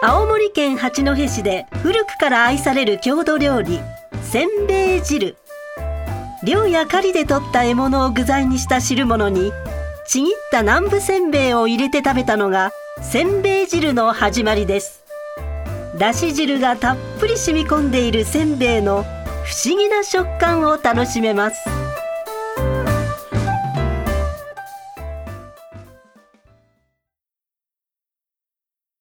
青森県八戸市で古くから愛される郷土料理、せんべい汁。漁や狩りで取った獲物を具材にした汁物に、ちぎった南部せんべいを入れて食べたのがせんべい汁の始まりです。だし汁がたっぷり染み込んでいるせんべいの不思議な食感を楽しめます。